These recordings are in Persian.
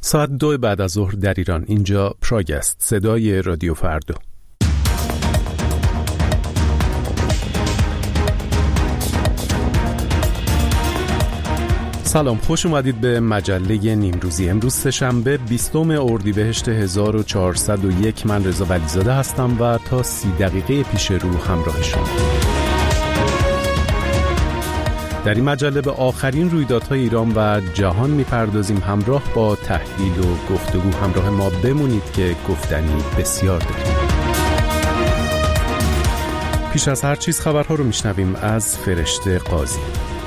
ساعت 2 بعد از ظهر در ایران. اینجا پراگ است، صدای رادیو فردا. سلام، خوش اومدید به مجله نیمروزی. امروز سه‌شنبه 20 اردیبهشت 1401. من رضا ولیزاده هستم و تا 30 دقیقه پیش رو همراه شما. در این مجله به آخرین رویدادهای ایران و جهان میپردازیم. همراه با تحلیل و گفتگو همراه ما بمونید که گفتنی بسیار داریم. پیش از هر چیز خبرها رو میشنویم از فرشته قاضی.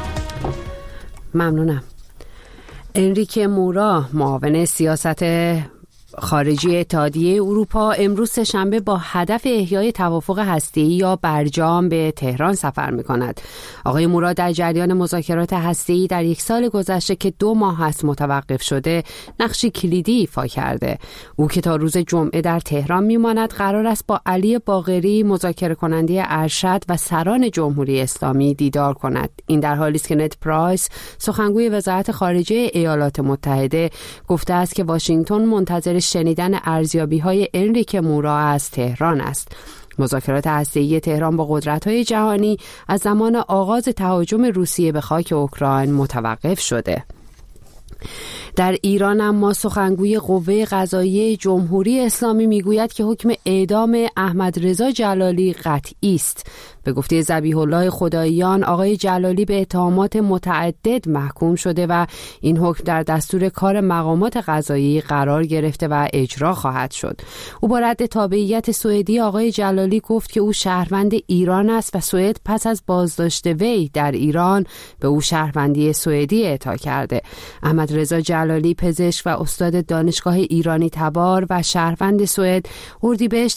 ممنونم. انریکه مورا، معاون سیاست خارجی اتحادیه اروپا، امروز سه‌شنبه با هدف احیای توافق هسته‌ای یا برجام به تهران سفر می‌کند. آقای مورا در جریان مذاکرات هسته‌ای در یک سال گذشته که 2 ماه است متوقف شده، نقشی کلیدی ایفا کرده. او که تا روز جمعه در تهران می‌ماند، قرار است با علی باقری، مذاکره کننده ارشد و سران جمهوری اسلامی دیدار کند. این در حالی است که نت پرایس، سخنگوی وزارت خارجه ایالات متحده، گفته است که واشنگتن منتظر شنیدن ارزیابی‌های انریکه مورا از تهران است. مذاکرات هسته‌ای تهران با قدرت‌های جهانی از زمان آغاز تهاجم روسیه به خاک اوکراین متوقف شده. در ایران اما سخنگوی قوه قضاییه جمهوری اسلامی میگوید که حکم اعدام احمد رضا جلالی قطعی است. به گفته ذبیح الله خداییان، آقای جلالی به اتهامات متعدد محکوم شده و این حکم در دستور کار مقامات قضایی قرار گرفته و اجرا خواهد شد. او با رد تابعیت سوئدی آقای جلالی گفت که او شهروند ایران است و سوئد پس از بازداشت وی در ایران به او شهروندی سوئدی اعطا کرده. احمد رضا جلالی، پزشک و استاد دانشگاه ایرانی تبار و شهروند سوئد، اردیبهشت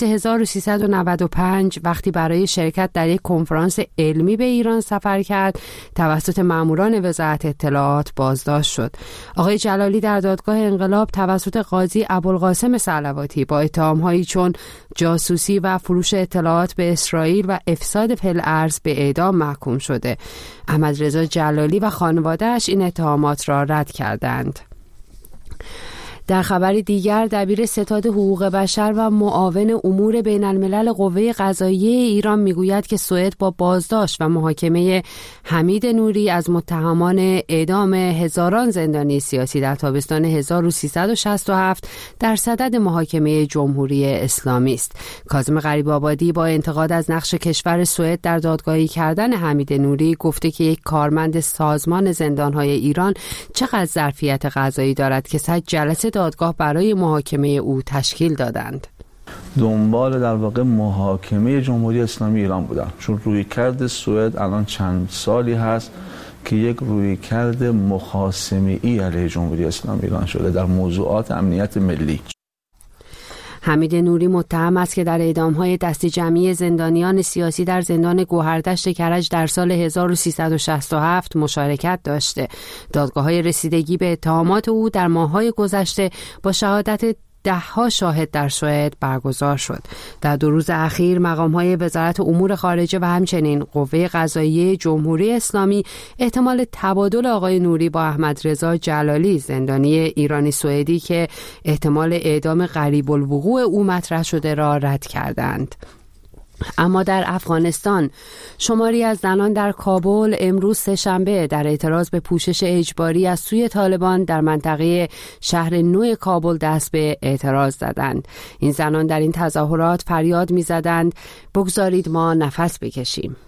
1395 وقتی برای شرکت در کنفرانس علمی به ایران سفر کرد، توسط ماموران وزارت اطلاعات بازداشت شد. آقای جلالی در دادگاه انقلاب توسط قاضی ابوالقاسم صلواتی با اتهام‌هایی چون جاسوسی و فروش اطلاعات به اسرائیل و افساد فی‌الارض به اعدام محکوم شده. احمد رضا جلالی و خانواده‌اش این اتهامات را رد کردند. در خبر دیگر، دبیر ستاد حقوق بشر و معاون امور بین الملل قوه قضاییه ایران میگوید که سوئد با بازداشت و محاکمه حمید نوری از متهمان اعدام هزاران زندانی سیاسی در تابستان 1367 در صدد محاکمه جمهوری اسلامی است. کاظم غریب‌آبادی با انتقاد از نقش کشور سوئد در دادگاهی کردن حمید نوری گفته که یک کارمند سازمان زندان‌های ایران چقدر ظرفیت قضایی دارد که 100 جلسه دادگاه برای محاکمه او تشکیل دادند. دنبال در واقع محاکمه جمهوری اسلامی ایران بودن، چون رویکرد سوئد الان چند سالی هست که یک رویکرد مخاصمه‌ای علیه جمهوری اسلامی ایران شده در موضوعات امنیت ملی. حمید نوری متهم است که در اعدام‌های دسته جمعی زندانیان سیاسی در زندان گوهردشت کرج در سال 1367 مشارکت داشته. دادگاه‌های رسیدگی به اتهامات او در ماه‌های گذشته با شهادت 10 شاهد در سوئد برگزار شد. در 2 روز اخیر مقام‌های وزارت امور خارجه و همچنین قوه قضاییه جمهوری اسلامی احتمال تبادل آقای نوری با احمد رضا جلالی، زندانی ایرانی سوئدی که احتمال اعدام قریب الوقوع او مطرح شده را رد کردند. اما در افغانستان، شماری از زنان در کابل امروز سه‌شنبه در اعتراض به پوشش اجباری از سوی طالبان در منطقه شهر نو کابل دست به اعتراض زدند. این زنان در این تظاهرات فریاد می‌زدند: بگذارید ما نفس بکشیم.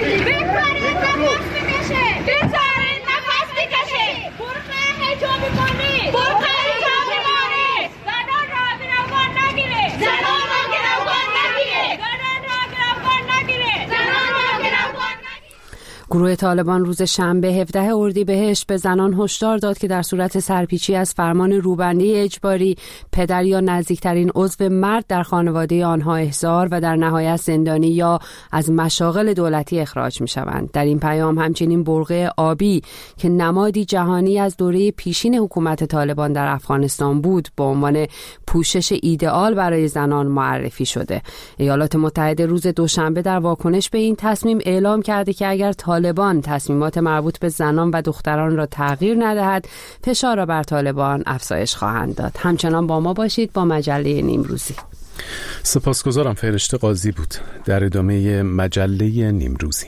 گروه طالبان روز شنبه 17 اردیبهشت به زنان هشدار داد که در صورت سرپیچی از فرمان روبندی اجباری، پدر یا نزدیکترین عضو مرد در خانواده آنها احضار و در نهایت زندانی یا از مشاغل دولتی اخراج می‌شوند. در این پیام همچنین برقع آبی که نمادی جهانی از دوره پیشین حکومت طالبان در افغانستان بود، به عنوان پوشش ایدئال برای زنان معرفی شده. ایالات متحده روز دوشنبه در واکنش به این تصمیم اعلام کرده که اگر طالبان تصمیمات مربوط به زنان و دختران را تغییر ندهد، فشار را بر طالبان افزایش خواهند داد. همچنان با ما باشید با مجله نیمروزی. سپاسگزارم. فرشته قاضی بود در ادامه مجله نیمروزی.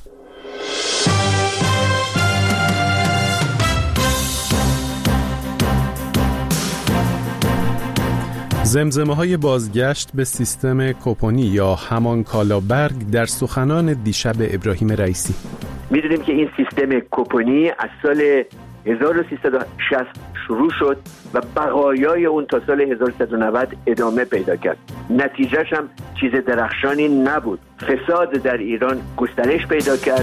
زمزمه‌های بازگشت به سیستم کوپونی یا همان کالابرگ در سخنان دیشب ابراهیم رئیسی. می‌دونیم که این سیستم کوپونی از سال 1360 شروع شد و بقایای اون تا سال 1390 ادامه پیدا کرد. نتیجهش هم چیز درخشانی نبود. فساد در ایران گسترش پیدا کرد.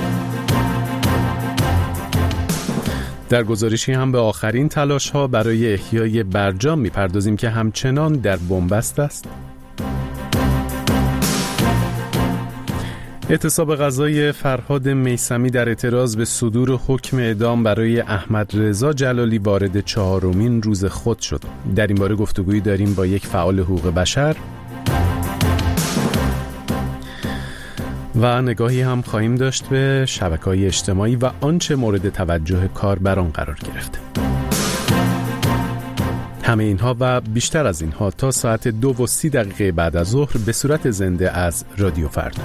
در گزارشی هم به آخرین تلاش‌ها برای احیای برجام می‌پردازیم که همچنان در بنبست است. اعتصاب غذای فرهاد میثمی در اعتراض به صدور حکم اعدام برای احمد رضا جلالی وارد 4مین روز خود شد. در این باره گفتگویی داریم با یک فعال حقوق بشر و نگاهی هم خواهیم داشت به شبکه‌های اجتماعی و آنچه مورد توجه کاربران قرار گرفته. همه اینها و بیشتر از اینها تا ساعت 2:30 بعد از ظهر به صورت زنده از رادیو فردا.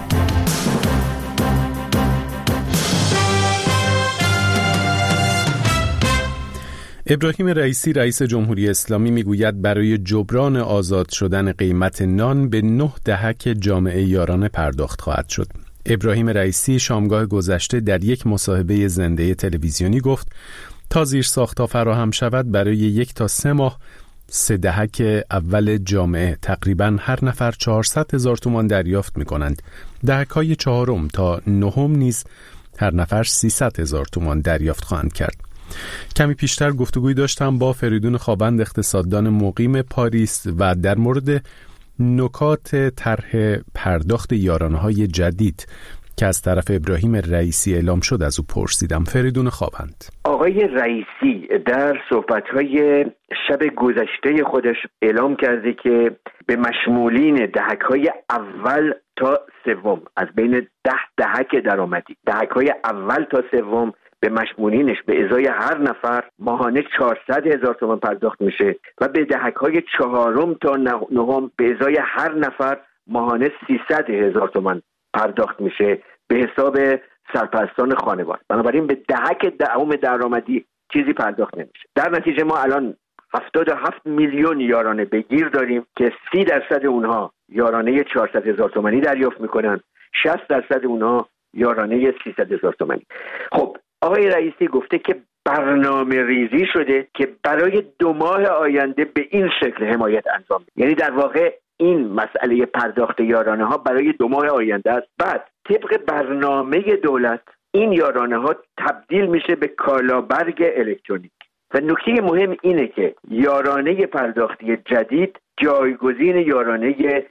ابراهیم رئیسی رئیس جمهوری اسلامی میگوید برای جبران آزاد شدن قیمت نان به 9 دهک جامعه یارانه پرداخت خواهد شد. ابراهیم رئیسی شامگاه گذشته در یک مصاحبه زنده تلویزیونی گفت تا زیرساخت‌ها فراهم شود برای 1 تا 3 ماه 3 دهک اول جامعه تقریباً هر نفر 400,000 تومان دریافت می‌کنند. دهک‌های 4 تا 9 نیز هر نفر 300,000 تومان دریافت خواهند کرد. کمی پیشتر گفتگوی داشتم با فریدون خوابند اقتصاددان مقیم پاریس و در مورد نکات طرح پرداخت یارانه‌های جدید که از طرف ابراهیم رئیسی اعلام شد از او پرسیدم. فریدون خوابند: آقای رئیسی در صحبت‌های شب گذشته خودش اعلام کرده که به مشمولین دهک‌های اول تا سوم از بین 10 دهک درآمدی، دهک‌های اول تا سوم به مشمولینش به ازای هر نفر ماهانه 400,000 تومان پرداخت میشه و به دهک‌های 4 تا 9 به ازای هر نفر ماهانه 300,000 تومان پرداخت میشه به حساب سرپرستان خانوار. بنابراین به دهک دهم درآمدی چیزی پرداخت نمیشه. در نتیجه ما الان 77 میلیون یارانه بگیر داریم که 30% اونها یارانه 400,000 تومانی دریافت میکنن، 60% اونها یارانه 300,000 تومانی. خب آقای رئیسی گفته که برنامه ریزی شده که برای 2 ماه آینده به این شکل حمایت انجام بشه. یعنی در واقع این مسئله پرداخت یارانه ها برای 2 ماه آینده است. بعد طبق برنامه دولت این یارانه ها تبدیل میشه به کالابرگ الکترونیک و نکته مهم اینه که یارانه پرداختی جدید جایگزین یارانه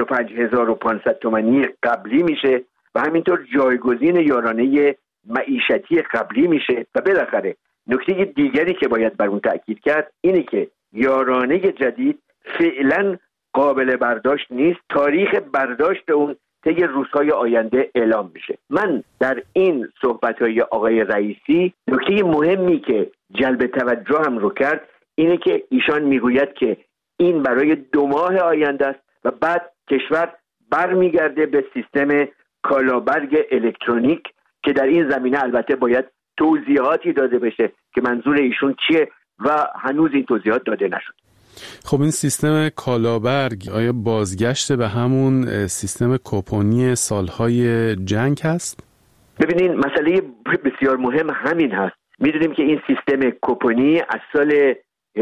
45,500 تومانی قبلی میشه و همینطور جایگزین یارانه معیشتی قبلی میشه و بالاخره نکته دیگری که باید بر اون تأکید کرد اینه که یارانه جدید فعلا قابل برداشت نیست. تاریخ برداشت اون طی روزهای آینده اعلام میشه. من در این صحبت‌های آقای رئیسی نکته مهمی که جلب توجه هم رو کرد اینه که ایشان میگوید که این برای 2 ماه آینده است و بعد کشور برمیگرده به سیستم کالابرگ الکترونیک که در این زمینه البته باید توضیحاتی داده بشه که منظور ایشون چیه و هنوز این توضیحات داده نشد. خب این سیستم کالابرگ آیا بازگشت به همون سیستم کوپونی سالهای جنگ هست؟ ببینین مسئله بسیار مهم همین هست. میدونیم که این سیستم کوپونی از سال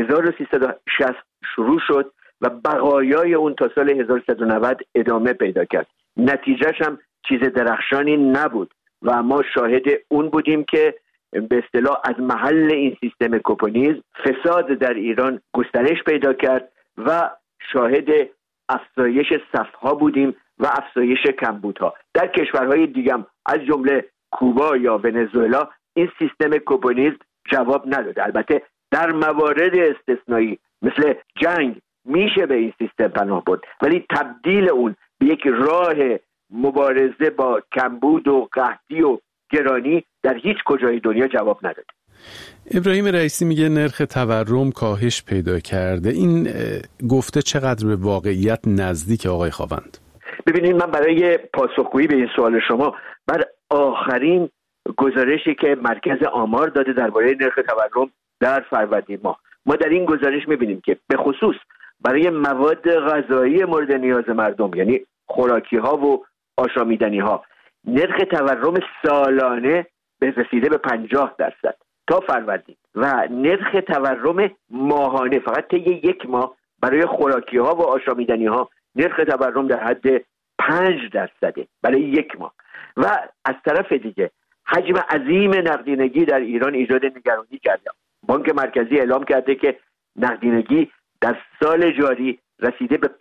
1360 شروع شد و بقایای اون تا سال 1390 ادامه پیدا کرد. نتیجهش هم چیز درخشانی نبود و ما شاهد اون بودیم که به اصطلاح از محل این سیستم کوپونیز فساد در ایران گسترش پیدا کرد و شاهد افزایش صفها بودیم و افزایش کمبودها. در کشورهای دیگه هم از جمله کوبا یا ونزوئلا این سیستم کوپونیز جواب نداده. البته در موارد استثنایی مثل جنگ میشه به این سیستم پناه برد، ولی تبدیل اون به یک راه مبارزه با کمبود و قحطی و گرانی در هیچ کجای دنیا جواب نداده. ابراهیم رئیسی میگه نرخ تورم کاهش پیدا کرده. این گفته چقدر به واقعیت نزدیک آقای خاوند؟ ببینید، من برای پاسخگویی به این سوال شما بر آخرین گزارشی که مرکز آمار داده درباره نرخ تورم در فروردین ماه، ما در این گزارش میبینیم که به خصوص برای مواد غذایی مورد نیاز مردم، یعنی خوراکی ها و آشامیدنی ها، نرخ تورم سالانه به رسیده به 50% تا فروردین و نرخ تورم ماهانه فقط طی یک ماه برای خوراکی ها و آشامیدنی ها نرخ تورم در حد 5% برای یک ماه. و از طرف دیگه حجم عظیم نقدینگی در ایران ایجاد نگرانی کرده. بانک مرکزی اعلام کرده که نقدینگی در سال جاری رسیده به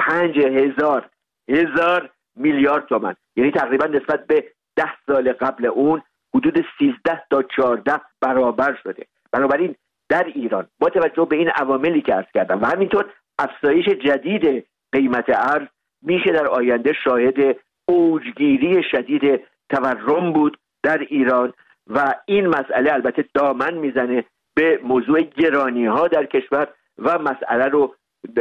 5,000 میلیارد تومان، یعنی تقریبا نسبت به 10 سال قبل اون حدود 13 تا 14 برابر شده. بنابراین در ایران با توجه به این عواملی که عرض کردم و همینطور افزایش جدید قیمت ارز میشه در آینده شاهد اوجگیری شدید تورم بود در ایران و این مسئله البته دامن میزنه به موضوع گرانی ها در کشور و مسئله رو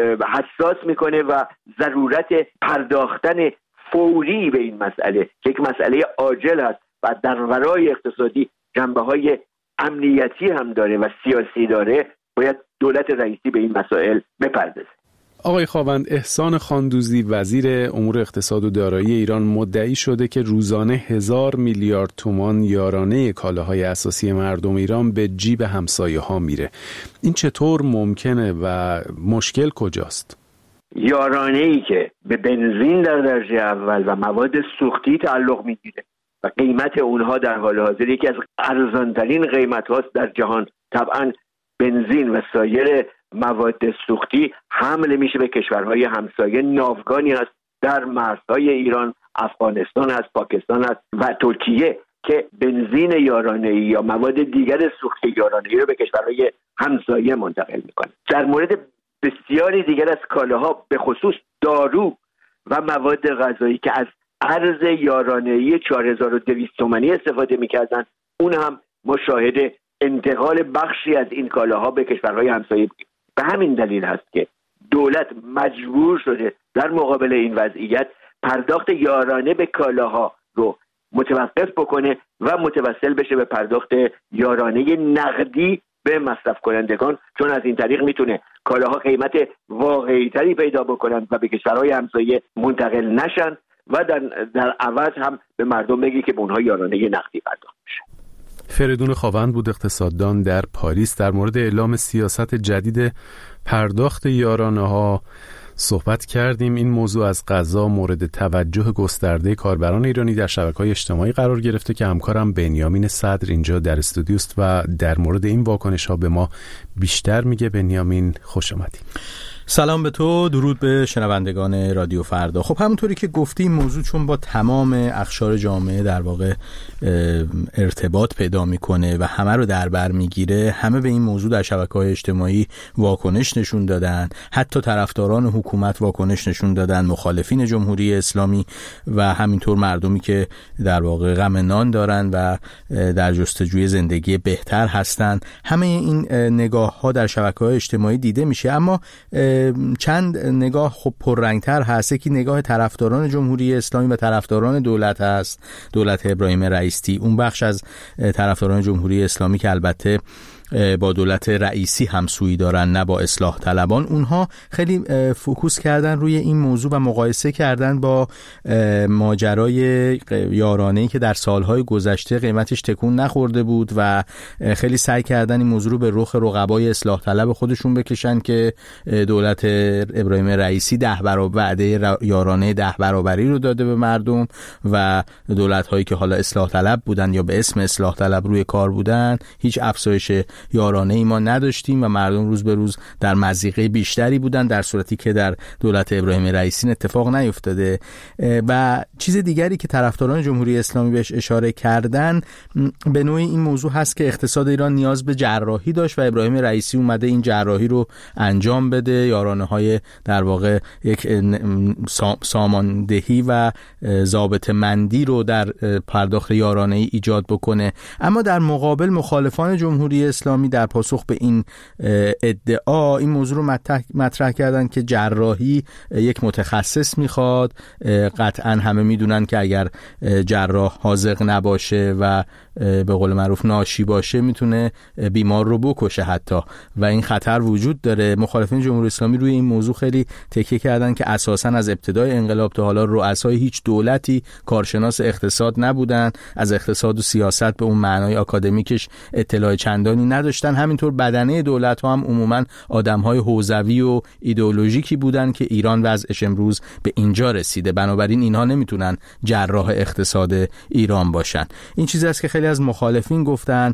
حساس میکنه و ضرورت پرداختن فوری به این مسئله که یک مسئله عاجل است و در ورای اقتصادی جنبه های امنیتی هم داره و سیاسی داره، باید دولت رئیسی به این مسائل بپردازه. آقای خاوند، احسان خاندوزی وزیر امور اقتصاد و دارایی ایران مدعی شده که روزانه 1000 میلیارد تومان یارانه کالاهای اساسی مردم ایران به جیب همسایه ها میره. این چطور ممکنه و مشکل کجاست؟ یارانه ای که به بنزین در درجه اول و مواد سوختی تعلق میگیره و قیمت اونها در حال حاضر یکی از ارزانترین قیمت هاست در جهان. طبعا بنزین و سایر مواد سوختی حمل میشه به کشورهای همسایه. ناوگانی هست در مرزهای ایران، افغانستان هست، پاکستان هست و ترکیه که بنزین یارانه‌ای یا مواد دیگر سوختی یارانه‌ای رو به کشورهای همسایه منتقل میکنه. در مورد بسیاری دیگر از کالاها به خصوص دارو و مواد غذایی که از ارز یارانه‌ای 4200 تومانی استفاده میکردن، اون هم ما شاهد انتقال بخشی از این کالاها به کشورهای همسایه بودیم. به همین دلیل هست که دولت مجبور شده در مقابل این وضعیت پرداخت یارانه به کالاها رو متوقف بکنه و متوسل بشه به پرداخت یارانه نقدی به مصرف کنندگان، چون از این طریق میتونه کالاها قیمت واقعی تری پیدا بکنن و به کشورهای همسایه منتقل نشن و در عوض هم به مردم بگی که به اونها یارانه نقدی پرداخت میشه. فریدون خاوند بود، اقتصاددان در پاریس. در مورد اعلام سیاست جدید پرداخت یارانه ها صحبت کردیم. این موضوع از قضا مورد توجه گسترده کاربران ایرانی در شبکه‌های اجتماعی قرار گرفته که همکارم بنیامین صدر اینجا در استودیوست و در مورد این واکنش‌ها به ما بیشتر میگه. بنیامین، خوش اومدی. سلام به تو، درود به شنوندگان رادیو فردا. خب همونطوری که گفتیم، موضوع چون با تمام اقشار جامعه در واقع ارتباط پیدا میکنه و همه رو در بر میگیره، همه به این موضوع در شبکه‌های اجتماعی واکنش نشون دادن. حتی طرفداران حکومت واکنش نشون دادن، مخالفین جمهوری اسلامی و همینطور مردمی که در واقع غم نان دارن و در جستجوی زندگی بهتر هستن. همه این نگاه‌ها در شبکه‌های اجتماعی دیده میشه، اما چند نگاه خب پررنگتر هست. یکی نگاه طرفداران جمهوری اسلامی و طرفداران دولت هست، دولت ابراهیم رئیسی. اون بخش از طرفداران جمهوری اسلامی که البته با دولت رئیسی همسویی دارن، نه با اصلاح طلبان، اونها خیلی فوکوس کردن روی این موضوع و مقایسه کردن با ماجرای یارانه‌ای که در سالهای گذشته قیمتش تکون نخورده بود و خیلی سعی کردن این موضوع رو به رخ رقبای اصلاح طلب خودشون بکشن که دولت ابراهیم رئیسی 10 برابر وعده یارانه 10 برابری رو داده به مردم و دولت‌هایی که حالا اصلاح طلب بودن یا به اسم اصلاح طلب روی کار بودن هیچ افزایش یارانه‌ای ما نداشتیم و مردم روز به روز در مضیقه بیشتری بودن، در صورتی که در دولت ابراهیم رئیسی اتفاق نیفتاده. و چیز دیگری که طرفداران جمهوری اسلامی بهش اشاره کردن به نوعی این موضوع هست که اقتصاد ایران نیاز به جراحی داشت و ابراهیم رئیسی اومده این جراحی رو انجام بده، یارانه‌های در واقع یک ساماندهی و ضابطه مندی رو در پرداخت یارانه‌ای ایجاد بکنه. اما در مقابل مخالفان جمهوری اسلامی در پاسخ به این ادعا این موضوع رو مطرح کردن که جراحی یک متخصص میخواد. قطعا همه میدونن که اگر جراح حاذق نباشه و به قول معروف ناشی باشه میتونه بیمار رو بکشه حتی، و این خطر وجود داره. مخالفین جمهوری اسلامی روی این موضوع خیلی تکیه کردن که اساساً از ابتدای انقلاب تا حالا رؤسای هیچ دولتی کارشناس اقتصاد نبودن، از اقتصاد و سیاست به اون معنای آکادمیکش اطلاع چندانی نداشتن. همینطور بدنه دولت ها هم عموماً آدم‌های حوزوی و ایدئولوژیکی بودن که ایران وضعش امروز به اینجا رسیده. بنابراین اینها نمیتونن جراح اقتصاد ایران باشن. این چیزی است که خیلی از مخالفین گفتن.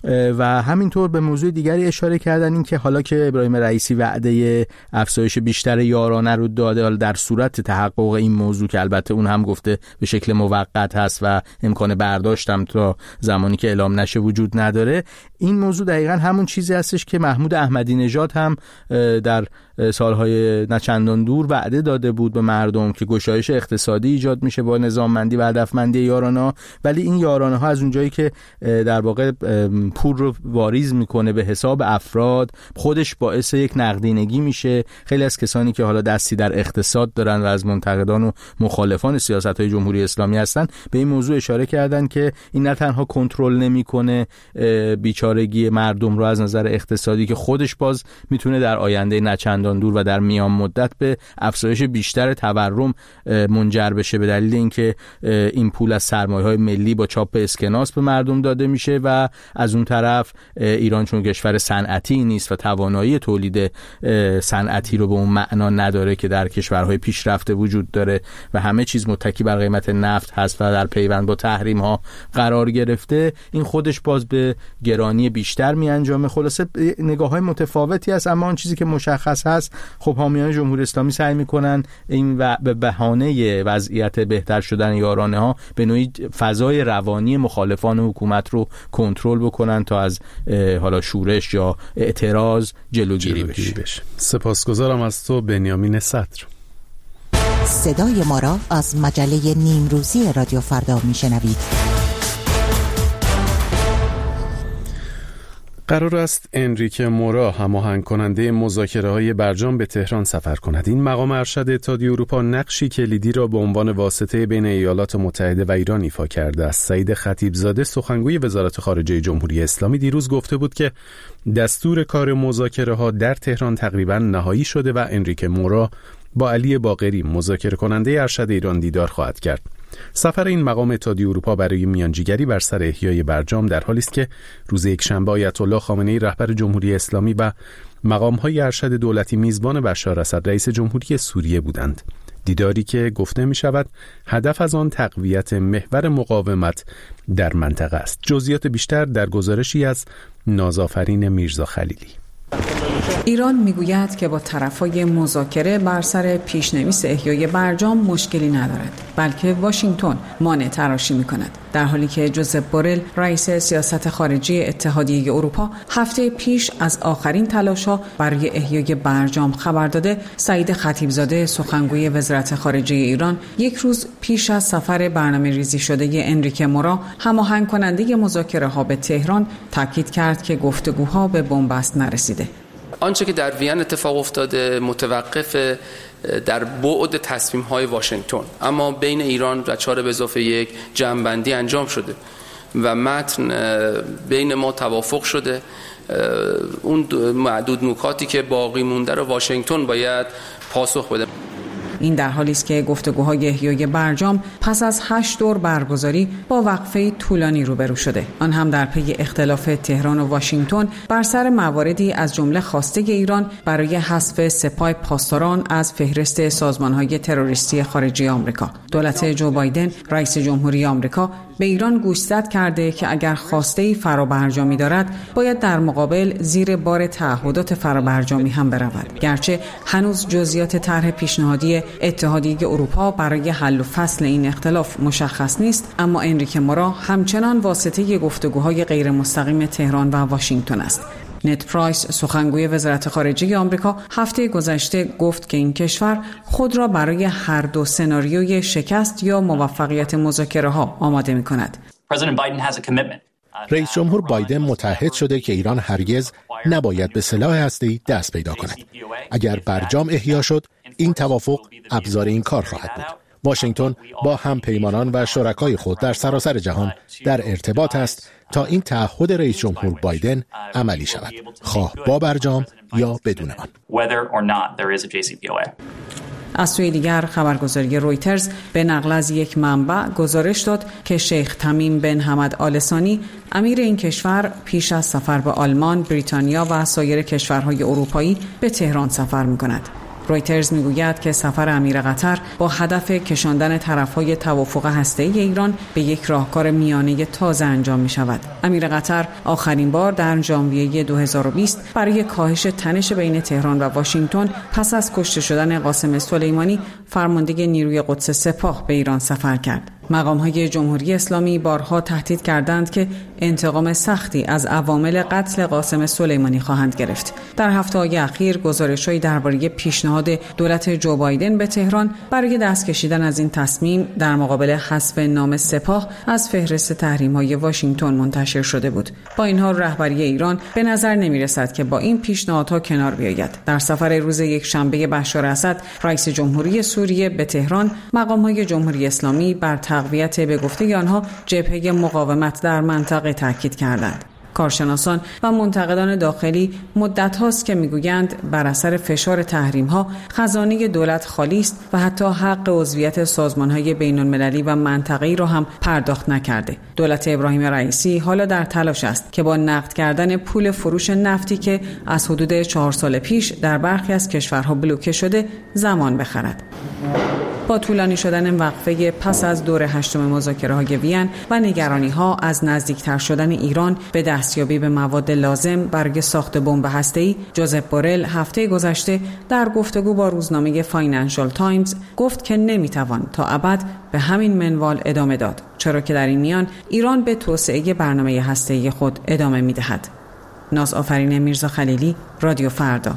و همینطور به موضوع دیگری اشاره کردن، این که حالا که ابراهیم رئیسی وعده افزایش بیشتر یارانه رو داده، در صورت تحقق این موضوع که البته اون هم گفته به شکل موقت هست و امکان برداشتم تا زمانی که اعلام نشه وجود نداره، این موضوع دقیقاً همون چیزی هستش که محمود احمدی نژاد هم در سالهای نچندان دور وعده داده بود به مردم که گشایش اقتصادی ایجاد میشه با نظاممندی و هدفمندی یارانه، ولی این یارانه ها از اونجایی که در واقع پول رو واریز میکنه به حساب افراد، خودش باعث یک نقدینگی میشه. خیلی از کسانی که حالا دستی در اقتصاد دارن و از منتقدان و مخالفان سیاست‌های جمهوری اسلامی هستن به این موضوع اشاره کردن که این نه تنها کنترل نمیکنه بیچارگی مردم رو از نظر اقتصادی، که خودش باز میتونه در آینده نچندان دور و در میان مدت به افزایش بیشتر تورم منجر بشه، به دلیل اینکه این پول از سرمایه‌های ملی با چاپ اسکناس به مردم داده میشه و از اون طرف ایران چون کشور صنعتی نیست و توانایی تولید صنعتی رو به اون معنا نداره که در کشورهای پیشرفته وجود داره و همه چیز متکی بر قیمت نفت هست و در پیوند با تحریم ها قرار گرفته، این خودش باز به گرانی بیشتر می انجامه. خلاصه نگاه های متفاوتی هست، اما اون چیزی که مشخص هست خب حامیان جمهوری اسلامی سعی میکنن این به بهانه وضعیت بهتر شدن یارانه ها به نوعی فضای روانی مخالفان حکومت رو کنترل بکنن تا از حالا شورش یا اعتراض جلوگیری بشه. سپاسگزارم از تو بنیامین صدر. صدای ما را از مجله نیمروزی رادیو فردا میشنوید. قرار است انریکه مورا هماهنگ کننده مذاکره‌های برجام به تهران سفر کند. این مقام ارشد اتحادیه اروپا نقشی کلیدی را به عنوان واسطه بین ایالات متحده و ایران ایفا کرده است. سعید خطیبزاده سخنگوی وزارت خارجه جمهوری اسلامی دیروز گفته بود که دستور کار مذاکره‌ها در تهران تقریباً نهایی شده و انریکه مورا با علی باقری مذاکره کننده ارشد ایران دیدار خواهد کرد. سفر این مقام اتحادیه اروپا برای میانجیگری بر سر احیای برجام در حالی است که روز یکشنبه آیت الله خامنه‌ای رهبر جمهوری اسلامی و مقام‌های ارشد دولتی میزبان بشار اسد رئیس جمهوری سوریه بودند. دیداری که گفته می شود هدف از آن تقویت محور مقاومت در منطقه است. جزئیات بیشتر در گزارشی از نازآفرین میرزا خلیلی. ایران میگوید که با طرفای مذاکره بر سر پیشنویس احیای برجام مشکلی ندارد، بلکه واشنگتن مانع تراشی میکند، در حالی که جوزپ بورل رئیس سیاست خارجی اتحادیه اروپا هفته پیش از آخرین تلاش‌ها برای احیای برجام خبر داده. سعید خطیبزاده سخنگوی وزارت خارجه ایران یک روز پیش از سفر برنامه‌ریزی شده انریکه مورا هماهنگ کننده مذاکره‌ها به تهران تاکید کرد که گفتگوها به بنبست نرسیده. آنچه که در وین اتفاق افتاده متوقف در بعد تصمیم‌های واشنگتن، اما بین ایران و 4+1 جمع‌بندی انجام شده و متن بین ما توافق شده. اون معدود نکاتی که باقی مونده رو واشنگتن باید پاسخ بده. این در حالی است که گفتگوهای احیای برجام پس از 8 دور برگزاری با وقفه طولانی روبرو شده، آن هم در پی اختلاف تهران و واشنگتن بر سر مواردی از جمله خواسته ایران برای حذف سپاه پاسداران از فهرست سازمان‌های تروریستی خارجی آمریکا. دولت جو بایدن رئیس جمهوری آمریکا به ایران گوشزد کرده که اگر خواسته‌ای فرابرجامی دارد باید در مقابل زیر بار تعهدات فرابرجامی هم برود. گرچه هنوز جزئیات طرح پیشنهادی اتحادیه اروپا برای حل و فصل این اختلاف مشخص نیست، اما انریکه مورا همچنان واسطه گفتگوهای غیر مستقیم تهران و واشنگتن است. نت پرایس، سخنگوی وزارت خارجه آمریکا، هفته گذشته گفت که این کشور خود را برای هر دو سناریوی شکست یا موفقیت مذاکره‌ها آماده می‌کند. رئیس جمهور بایدن متعهد شده که ایران هرگز نباید به سلاح هسته‌ای دست پیدا کند. اگر برجام احیا شد، این توافق ابزار این کار خواهد بود. واشنگتن با همپیمانان و شرکای خود در سراسر جهان در ارتباط است تا این تعهد رئیس جمهور بایدن عملی شود، خواه با برجام یا بدون آن. از سوی دیگر خبرگزاری رویترز به نقل از یک منبع گزارش داد که شیخ تمیم بن حمد آل ثانی امیر این کشور پیش از سفر به آلمان، بریتانیا و سایر کشورهای اروپایی به تهران سفر می‌کند. رویترز میگوید که سفر امیر قطر با هدف کشاندن طرفهای توافق هسته‌ای ایران به یک راهکار میانه تازه انجام می شود. امیر قطر آخرین بار در ژانویه 2020 برای کاهش تنش بین تهران و واشنگتن پس از کشته شدن قاسم سلیمانی فرمانده نیروی قدس سپاه به ایران سفر کرد. مقام‌های جمهوری اسلامی بارها تهدید کردند که انتقام سختی از عوامل قتل قاسم سلیمانی خواهند گرفت. در هفته‌های اخیر گزارش‌هایی درباره پیشنهاد دولت جو بایدن به تهران برای دست کشیدن از این تصمیم در مقابل حذف نام سپاه از فهرست تحریم‌های واشنگتن منتشر شده بود. با این حال رهبری ایران به نظر نمی‌رسد که با این پیشنهادها کنار بیاید. در سفر روز یکشنبه بشار اسد رئیس جمهوری سوریه به تهران، مقام‌های جمهوری اسلامی بر تقویت به گفته آنها جبهه مقاومت در منطقه تاکید کردند. کارشناسان و منتقدان داخلی مدت هاست که میگویند بر اثر فشار تحریم ها خزانه دولت خالی است و حتی حق عضویت سازمان های بین المللی و منطقه‌ای را هم پرداخت نکرده. دولت ابراهیم رئیسی حالا در تلاش است که با نقد کردن پول فروش نفتی که از حدود 4 سال پیش در برخی از کشورها بلوکه شده زمان بخرد. با طولانی شدن وقفه پس از دور 8 مذاکره‌های وین و نگرانی‌ها از نزدیکتر شدن ایران به دستیابی به مواد لازم برای ساخت بمب هسته‌ای، جوزپ بورل هفته گذشته در گفتگو با روزنامه فاینانشال تایمز گفت که نمی‌توان تا ابد به همین منوال ادامه داد، چرا که در این میان ایران به توسعه برنامه هسته‌ای خود ادامه می‌دهد. ناز آفرین میرزا خلیلی، رادیو فردا.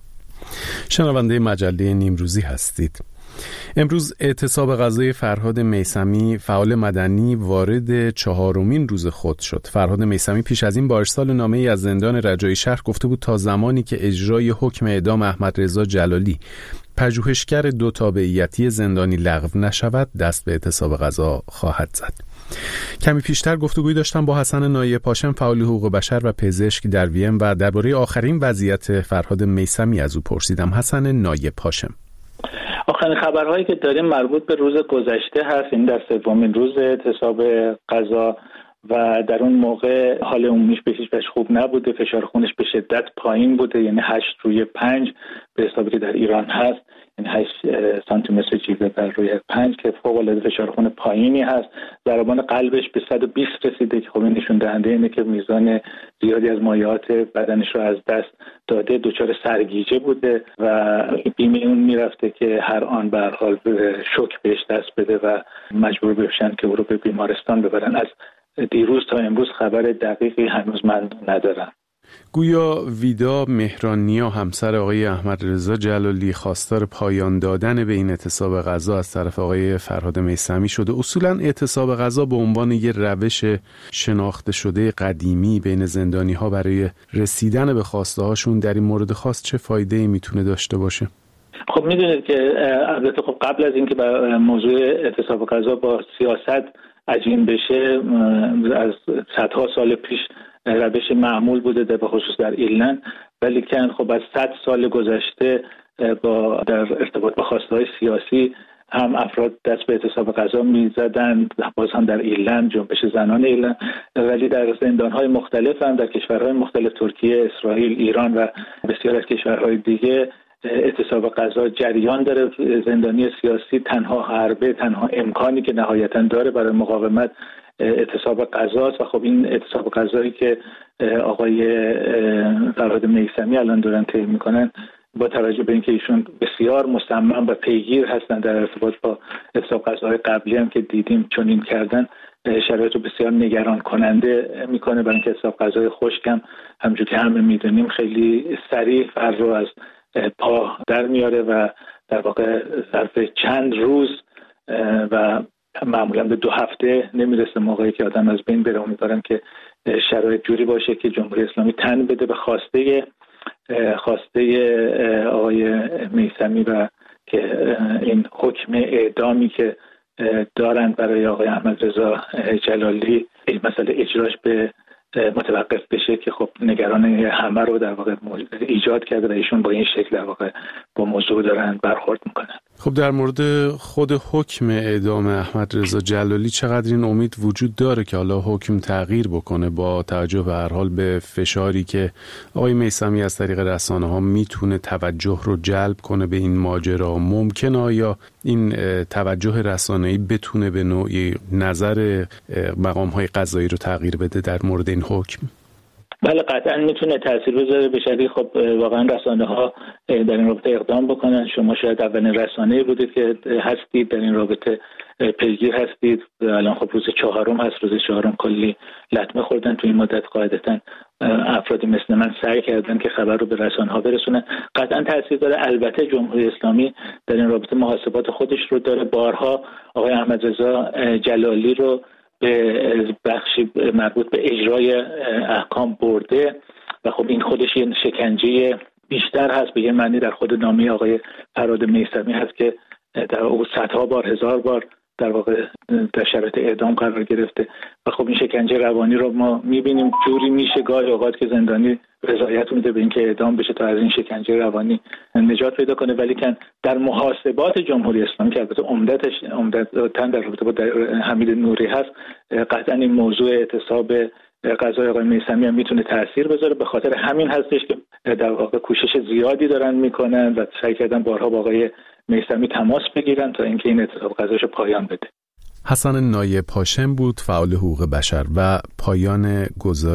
شنونده مجله نیمروزی هستید. امروز اعتصاب غذای فرهاد میثمی فعال مدنی وارد 4مین روز خود شد. فرهاد میثمی پیش از این با ارسال نامه‌ای از زندان رجایی شهر گفته بود تا زمانی که اجرای حکم اعدام احمد رضا جلالی پژوهشگر 2 تابعیتی زندانی لغو نشود دست به اعتصاب غذا خواهد زد. کمی پیشتر گفتگویی داشتم با حسن نایب پاشم فعال حقوق بشر و پزشک در وین و درباره آخرین وضعیت فرهاد میثمی از او پرسیدم. حسن نایب پاشم: آخرین خبرهایی که داریم مربوط به روز گذشته هست، این در 3مین روز اعتصاب غذا و در اون موقع حال عمومیش به هیچ وجه خوب نبوده، فشار خونش به شدت پایین بوده، یعنی 8/5 به حسابی که در ایران هست، یعنی 8 سانتیمتر جیوه بر روی 5 که فوق العاده فشار خون پایینی هست. ضربان قلبش به 120 رسیده که خب این نشون دهنده اینه که میزان زیادی از مایعات بدنش رو از دست داده، دچار سرگیجه بوده و بیمه اون میرفته که هر آن به هر حال شوک بهش دست بده و مجبور بشن که او رو به بیمارستان ببرن. از دیروز تا امروز خبر دقیقی هنوز من ندارم. گویا ویدا مهرانیا همسر آقای احمد رضا جلالی خواستار پایان دادن به این اعتصاب غذا از طرف آقای فرهاد میثمی شده. اصولا اعتصاب غذا به عنوان یک روش شناخته شده قدیمی بین زندانی ها برای رسیدن به خواسته هاشون در این مورد خاص چه فایده‌ای میتونه داشته باشه؟ خب میدونید که البته خب قبل از اینکه موضوع اعتصاب غذا با سیاست عجین بشه، از صدها سال پیش روش معمول بوده به خصوص در ایرلند، ولی که خب از 100 سال گذشته در ارتباط با خواسته‌های سیاسی هم افراد دست به اعتصاب غذا می‌زدند، باز هم در ایرلند جنبش زنان ایرلند، ولی در زندان‌های مختلف هم در کشورهای مختلف، ترکیه، اسرائیل، ایران و بسیار از کشورهای دیگه اعتصاب غذا جریان داره. زندانی سیاسی تنها حربه، تنها امکانی که نهایتاً داره برای مقاومت اعتصاب غذاست و خب این اعتصاب غذایی که آقای فرهاد میثمی الان دارن طی میکنن، با توجه به اینکه ایشون بسیار مصمم و پیگیر هستن در ارتباط با اعتصاب غذاهای قبلی هم که دیدیم چنین کردن، شرایط رو بسیار نگران کننده میکنه، برای اینکه اعتصاب غذای خشک هم همونجوری که همه میدونیم خیلی سریع فرد رو از پا در میاره و در واقع ظرف چند روز و معمولا به 2 هفته نمیرسه موقعی که آدم از بین بره. امیدوارم که شرایط جوری باشه که جمهوری اسلامی تن بده به خواسته آقای میثمی و که این حکم اعدامی که دارن برای آقای احمدرضا جلالی این مسئله اجراش به متوقف بشه که خب نگران همه رو در واقع ایجاد کرده و ایشون با این شکل در واقع با موضوع دارن برخورد میکنن. خب در مورد خود حکم اعدام احمدرضا جلالی چقدر این امید وجود داره که حالا حکم تغییر بکنه با توجه به هر حال به فشاری که آقای میثمی از طریق رسانه‌ها میتونه توجه رو جلب کنه به این ماجرا؟ ممکنه آیا این توجه رسانه‌ای بتونه به نوعی نظر مقام‌های قضایی رو تغییر بده در مورد این حکم؟ بله قطعا میتونه تاثیر بذاره به شکلی خب واقعا رسانه‌ها در این رابطه اقدام بکنن. شما شاید اولین رسانه‌ای بودید که هستید در این رابطه پیگیر هستید. الان خب روز 4 هست، روز 4 کلی لطمه خوردن تو این مدت. قاعدتاً افرادی مثل من سعی کردن که خبر رو به رسانه‌ها برسونن. قطعا تاثیر داره. البته جمهوری اسلامی در این رابطه محاسبات خودش رو داره. بارها آقای احمدرضا جلالی رو به بخشی مربوط به اجرای احکام برده و خب این خودش یه شکنجه بیشتر هست به یه معنی در خود نامه آقای فرهاد میثمی هست که در او صدها بار 1000 بار در واقع در شرایط اعدام قرار گرفته و خب این شکنجه روانی رو ما میبینیم. جوری میشه گاهی اوقات که زندانی رضایت میده به اینکه اعدام بشه تا از این شکنجه روانی نجات پیدا کنه، ولی که در محاسبات جمهوری اسلامی که البته عمدتاً در رابطه با حمید نوری هست، قطعا این موضوع اعتصاب غذای آقای میثمی هم میتونه تاثیر بذاره. به خاطر همین هستش که در واقع کوشش زیادی دارن میکنن و سعی کردن بارها با آقای میثمی تماس بگیرن تا اینکه این اعتصاب غذاش پایان بده. حسن نایب هاشم بود، فعال حقوق بشر. و پایان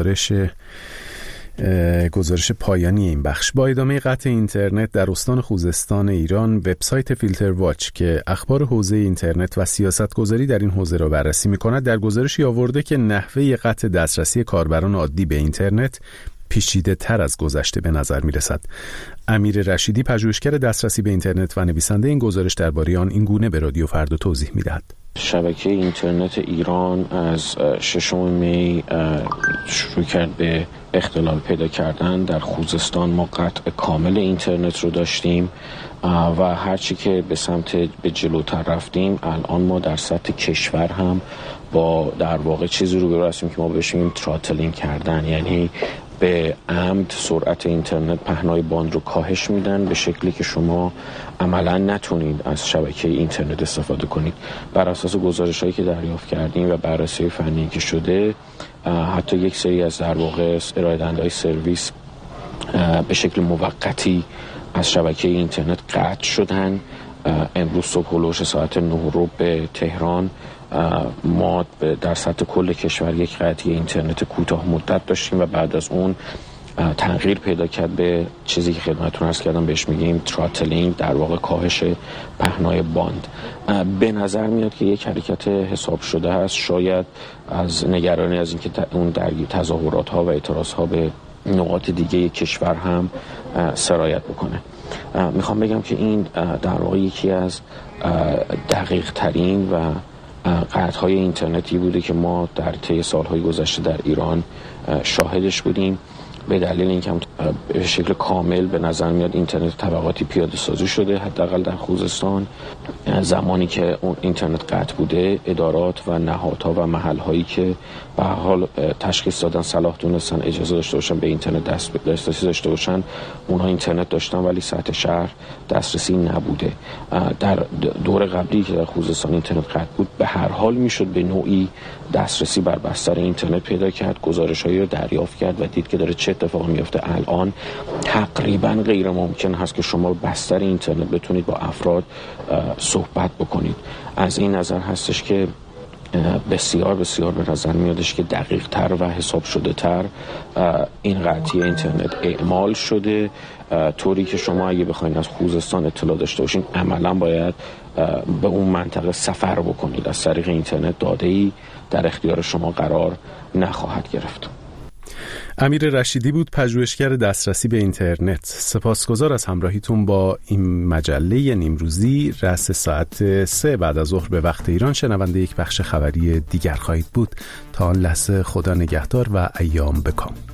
گزارش پایانی این بخش. با ادامه قطع اینترنت در استان خوزستان ایران، وبسایت فیلتر واچ که اخبار حوزه اینترنت و سیاست‌گذاری در این حوزه را بررسی می‌کند، در گزارشی آورده که نحوه قطع دسترسی کاربران عادی به اینترنت پیچیده تر از گذشته به نظر می رسد. امیر رشیدی، پژوهشگر دسترسی به اینترنت و نویسنده این گزارش، درباره آن این گونه به رادیو فردا توضیح می دهد. شبکه اینترنت ایران از 6 می شروع کرد به اختلال پیدا کردن. در خوزستان ما قطع کامل اینترنت رو داشتیم و هرچی که به سمت به جلوتر رفتیم، الان ما در سطح کشور هم با در واقع چیزی رو هستیم که ما بهش میگیم تراتلینگ کردن، یعنی به عمد سرعت اینترنت پهنای باند رو کاهش میدن به شکلی که شما عملا نتونید از شبکه اینترنت استفاده کنید. بر اساس گزارش‌هایی که دریافت کردیم و بررسی فنی که شده، حتی یک سری از در واقع ارائه‌دهنده‌های سرویس به شکل موقتی از شبکه اینترنت قطع شدن. امروز صبح هلوش ساعت 9 رو به تهران ما در سطح کل کشور یک قطعی اینترنت کوتاه مدت داشتیم و بعد از اون تغییر پیدا کرد به چیزی که خدمتتون عرض کردم بهش میگیم تراتلینگ، در واقع کاهش پهنای باند. به نظر میاد که یک حرکت حساب شده است، شاید از نگرانی از اینکه اون درگیر تظاهرات ها و اعتراض ها به نقاط دیگه کشور هم سرایت بکنه. میخوام بگم که این در واقع یکی از دقیق ترین و قطع‌های اینترنتی بوده که ما در طی سالهای گذشته در ایران شاهدش بودیم، به دلیل اینکه به شکل کامل به نظر میاد اینترنت طبقاتی پیاده سازی شده. حداقل در خوزستان زمانی که اون اینترنت قطع بوده، ادارات و نهادها و محل‌هایی که به هر حال تشخیص دادن صلاح دونستن اجازه داشته باشن به اینترنت دسترسی داشته باشن، اونها اینترنت داشتن ولی سطح شهر دسترسی نبوده. در دور قبلی که در خوزستان اینترنت قطع بود، به هر حال میشد به نوعی دسترسی بر بستر اینترنت پیدا کرد، گزارش‌هایی رو دریافت کرد و دید که داره چه اتفاقی میفته. الان تقریبا غیر ممکن هست که شما بستر اینترنت بتونید با افراد صحبت بکنید. از این نظر هستش که بسیار بسیار به نظر میادش که دقیق تر و حساب شده تر این قطعی اینترنت اعمال شده، طوری که شما اگه بخواید از خوزستان اطلاع داشته باشین عملا باید به اون منطقه سفر بکنید. از طریق اینترنت داده‌ای در اختیار شما قرار نخواهد گرفت. امیر رشیدی بود، پژوهشگر دسترسی به اینترنت. سپاسگزار از همراهیتون با این مجله نیمروزی. رأس ساعت 3 بعد از ظهر به وقت ایران شنونده یک بخش خبری دیگر خواهید بود. تا آن لحظه خدا نگهدار و ایام بکام.